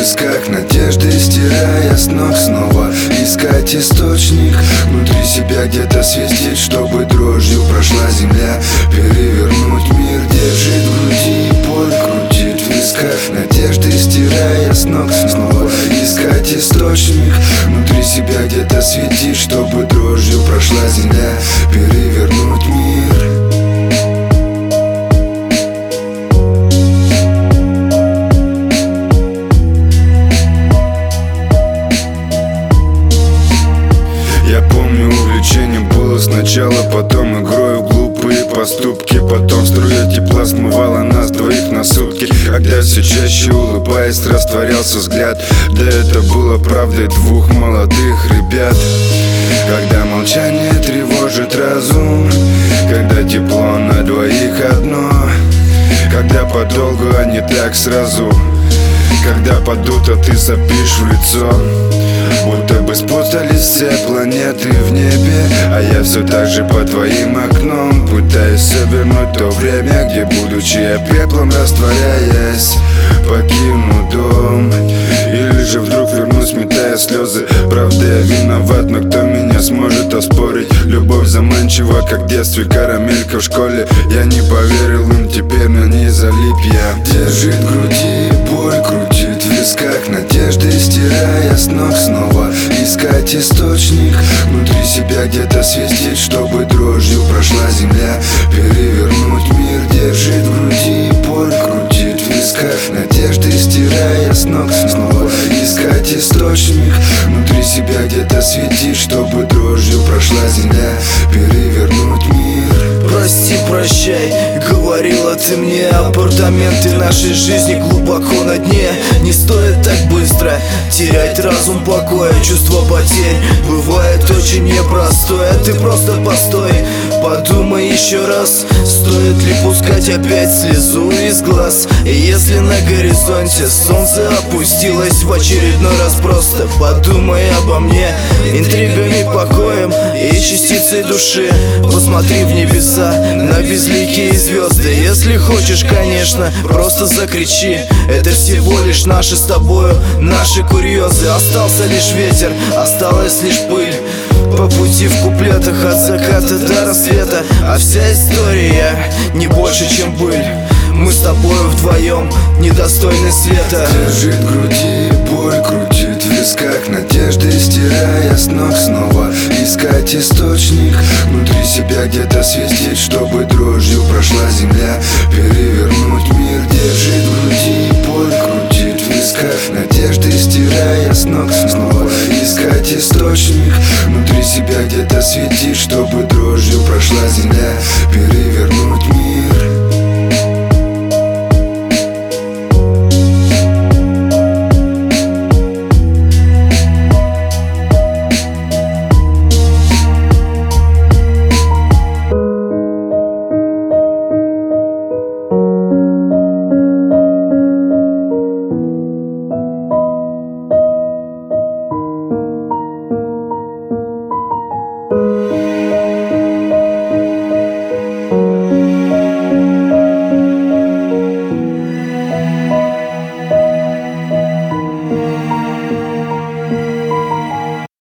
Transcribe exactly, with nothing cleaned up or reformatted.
висках надежды, стирая с ног снова. Искать источник внутри себя, где-то свистеть, чтобы дрожью прошла земля. Перевернуть мир держит в груди, боль крутит в висках надежды, стирая с ног снова. Искать источник внутри себя, где-то светит, чтобы дрожью прошла земля. Перевернуть мир. Я помню, увлечение было сначала, потом игрой в глупые поступки, потом струя тепла смывала нас двоих на сутки. Когда все чаще, улыбаясь, растворялся взгляд, да это было правдой двух молодых ребят. Когда молчание тревожит разум, когда тепло на двоих одно, когда подолгу, а не так сразу, когда падут, а ты сопишь в лицо. Будто бы спутались все планеты в небе, а я все так же по твоим окном пытаюсь обернуть то время, где, будучи я пеплом, растворяясь, покину дом. Или же вдруг вернусь, метая слезы. Правда, я виноват, но кто меня сможет оспорить? Любовь заманчива, как в детстве карамелька в школе. Я не поверил им, теперь на ней залип я. Держит в груди, боль крутит в висках надежды, стирая с ног снова. Искать источник внутри себя, где-то свистеть, чтобы дрожью прошла земля. Перевернуть мир держит в груди, боль крутит в висках надежды, стирая с ног снова. Искать источник внутри себя, где-то светит, чтобы дрожью прошла земля. Перевернуть мир. Прости, прощай, говорила ты мне. Апартаменты нашей жизни глубоко на дне. Не стоит так быстро терять разум, покоя. Чувство потерь бывает очень непростое. Ты просто постой, подумай еще раз, стоит ли пускать опять слезу из глаз. И если на горизонте солнце опустилось в очередной раз, просто подумай обо мне. Интригами, покоем и частицей души посмотри в небеса, на безликие звезды. Если хочешь, конечно, просто закричи. Это всего лишь наши с тобою, наши курьезы. Остался лишь ветер, осталась лишь пыль по пути в куплетах от заката до рассвета. А вся история не больше, чем быль. Мы с тобою вдвоем недостойны света. Держит в груди, боль крутит в висках надежды, стирая с ног снова. Искать источник внутри себя, где-то свистеть, чтобы дрожью прошла земля. Перевернуть мир держит в груди, боль крутит в висках надежды, стирая с ног снова. Искать источник внутри себя, где-то светит, чтобы дрожью прошла земля. Перевернуть мир.